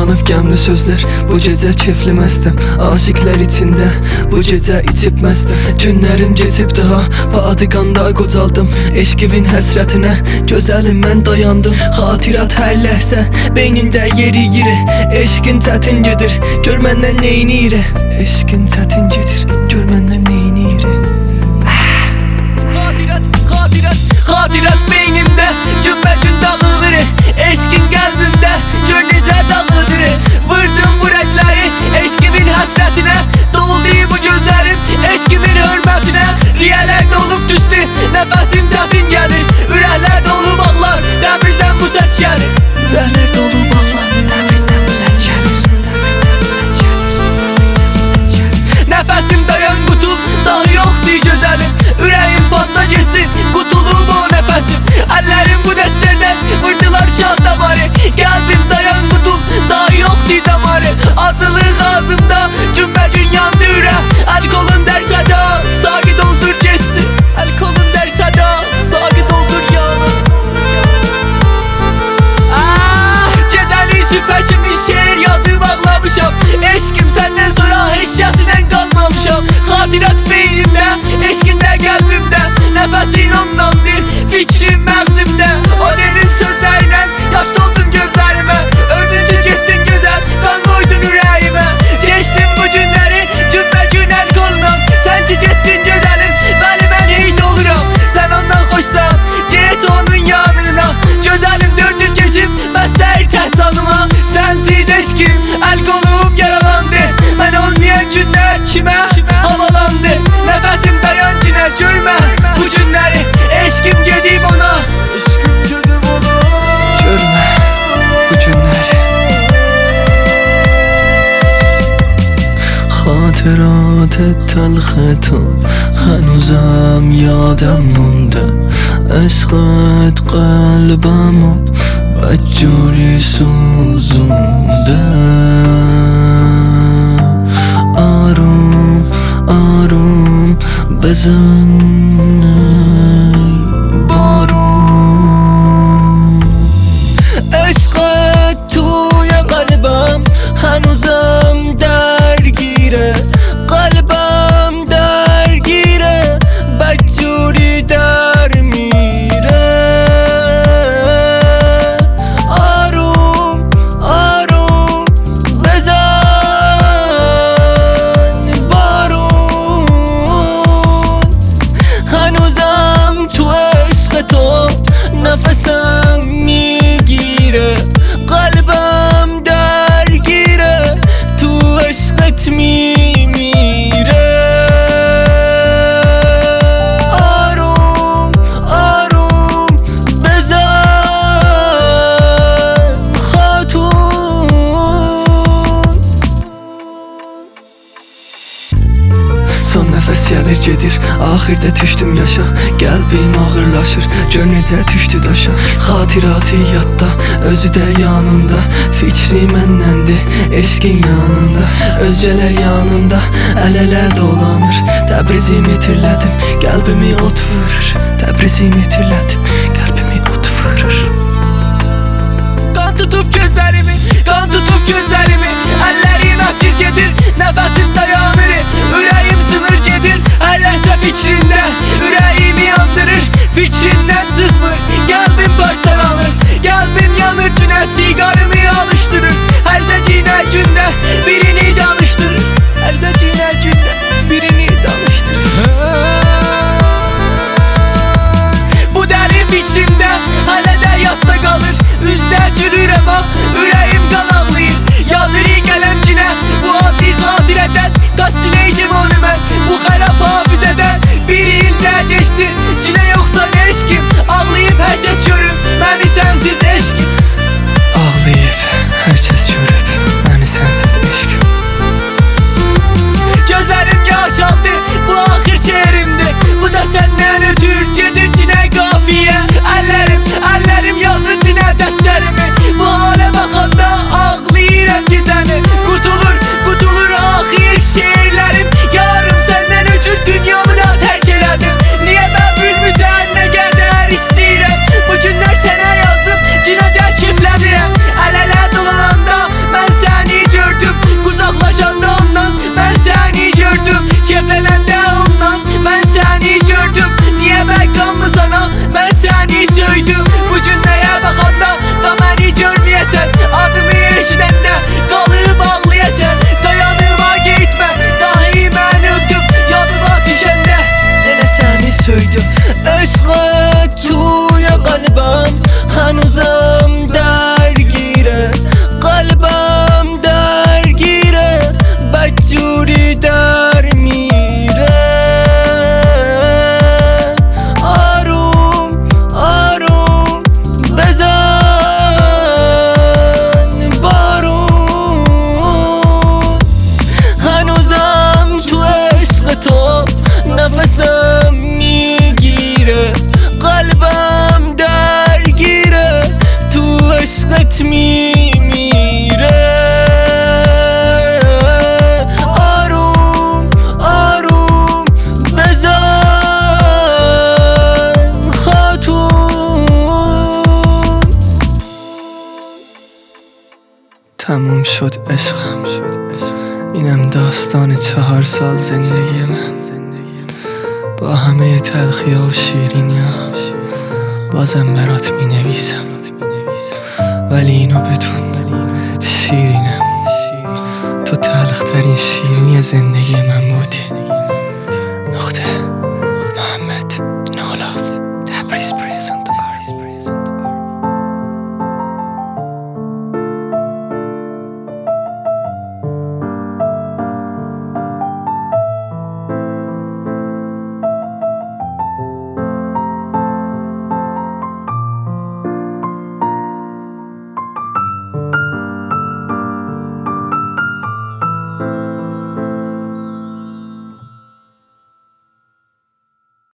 Yanıb gəmli sözlər, bu gecə kefli məstəm. Aşıqlər içində, bu gecə içib məstəm. Günlərim geçib daha, padıqanda qocaldım. Eşqivin həsrətinə, gözəlim mən dayandım. Xatirat hər ləhsə, beynimdə yeri giri. Eşqin çətin gedir, gör məndən neynir. Eşqin çətin gedir, gör məndən neynir. Xatirat beynimdə, cümbəcün dağılır. Eşqin qəlbimdə, gör necə dağılır. Vurdum bu rəcləri, eşqimin həsrətinə. Doldu bu gözlərim, eşqimin hörmətinə. Riyələrdə olub düşdü, nəfəsim çətin gəlir. Ürəklərdə olub ağlar, Təbrizdən bu səs gəlir. Ürəklərdə olub ağlar, Təbrizdən bu səs gəlir. Nəfəsim dayan qutul, daha yoxdur gözəlim. Ürəyim patla geçsin, qutulub o nəfəsim. Əllərim bu dəttərdən vurdular şah damarı. Qəlbim dayan qutul, daha yoxdur damarı. Acılıq ağzımda, cümbəcün yandı ürək. Əl kolun dərsədə, sağı doldur geçsin. Əl kolun dərsədə, sağı doldur yana. Gecəni süpə kimi şeir yazıb ağlamışam. Eşqim səndən sonra heç kəsinən qalmamışam. Xatirat beynimdə, eşqində qəlbimdə. Nəfəsin ondandır, fikrim məğzimdə. O dedin sözlərlə, yaş doldun gözlərimə. Özün üçün getdin gözəl, qan qoydun ürəyimə. Geçdim bu günləri, cümbəcün əl kolunam. Sən ki getdin gözəlim, bəli mən heyt oluram. Sən ondan xoşsan, get onun yanına. Gözəlim dördür keçib, bəstəyir tək canıma. Sənsiz eşqim, əl kolum yaralandı. Mən olmayan günlər kimə havalandı. Nəfəsim dayan günə, görmə bu günləri. Eşqim gedib ona, eşqim gedib ona. Görmə bu günləri. خاطرات تلخ تو هنوزم یادم مونده. عشقت قلبمو بدجوری سوزونده. آروم آروم بزن بارون. عشقت توی قلبم هنوزم درگیره. قلبم درگیره، بدجوری در میره. آروم آروم بزن بارون. هنوزم تو عشق تو نفسم میگیره. قلبم درگیره، تو عشقت میمیره. آروم آروم بزن خاتون. Son nəfəs gəlir gedir, axirdə düşdüm yaşa. Qəlbim ağırlaşır, gör necə düşdü daşa. Xatiratı yadda, özü də yanında. Fikri məndəndir, eşqin yanında. Özgələr yanında, əl-ələ dolanır. Təbrizimi itirlədim, qəlbimi ot vurur. Təbrizimi itirlədim, qəlbimi ot vurur. Qan tutub gözlərimi, qan tutub gözlərimi. Əllərim əsir gedir, nəfəsim dayanır. Ürəyim sınır gedir, hər ləhsə fikrində. Ürəyimi yandırır, fikrindən çıxmır. Qəlbim parçalanır, qəlbim yanır günə. Siqarımı alışdırır, hər zəcinə gündə birini danışdırır. Hər zəcinə gündə birini danışdırır. Bu dərin fikrimdə hələ də yadda qalır. Üzdə gülür amma ürəyim qan ağlayır. Yazır qələm günə bu ati xatirədən. Qaçsinəydim onu mən bu xərab hafizədən. Bir ildə geçdi, günə yoxsa eşqim. Ağlayıb hər kəs görür məni sənsiz eşqim. Ağlayıb تویده. عشقت توی قلبم هنوزم درگیره، قلبم درگیره، بدجوری در میره. آروم آروم بزن بارون، هنوزم تو عشق تو نفسم میگیره، قلبم درگیره، تو عشقت میمیره. آروم آروم بزن خاتون. تموم شد عشقم، اینم داستان 4 سال زندگی من، با همه تلخی و شیرینی ها بازم برات می نویسم. ولی اینو بدون شیرینم، تو تلخترین شیرینی زندگی من بودی. نقطه.